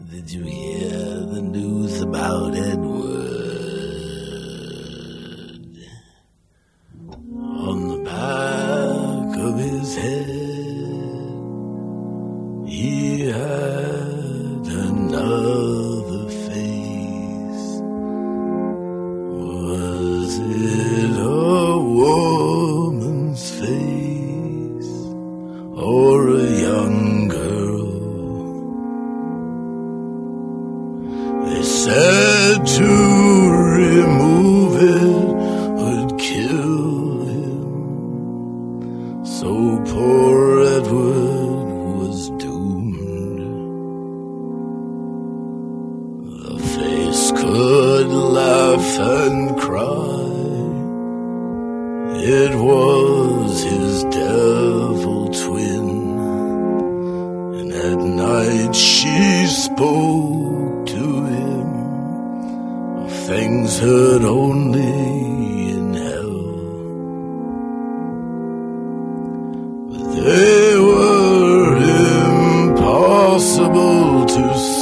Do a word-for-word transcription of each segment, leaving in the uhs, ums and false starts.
Did you hear the news about Edward? On the back of his head, he had another face. Was it a woman's face or a young girl? They said to remove it would kill him, so poor Edward was doomed. The face could laugh and cry. It was his devil twin, and at night she spoke to him of things heard only in hell. But they were impossible to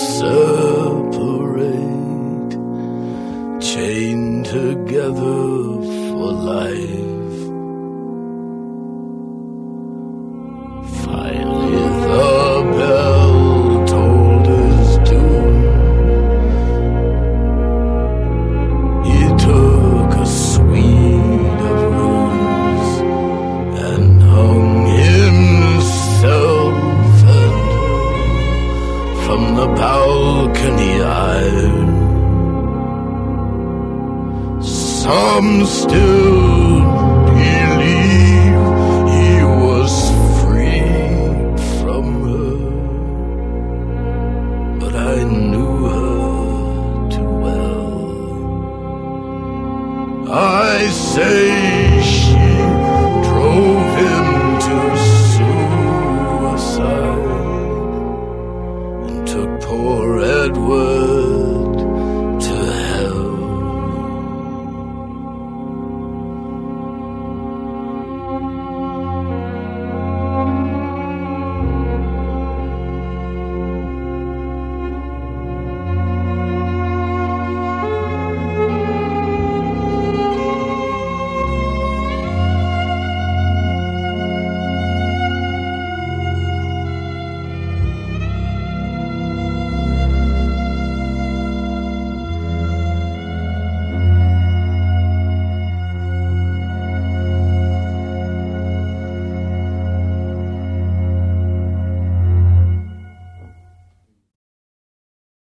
separate, chained together for life. Finally the bell told his doom. He took a suite of rooms and hung himself and her from the balcony iron. Some still believe he was freed from her, but I knew her too well. I say she drove him to suicide and took poor Edward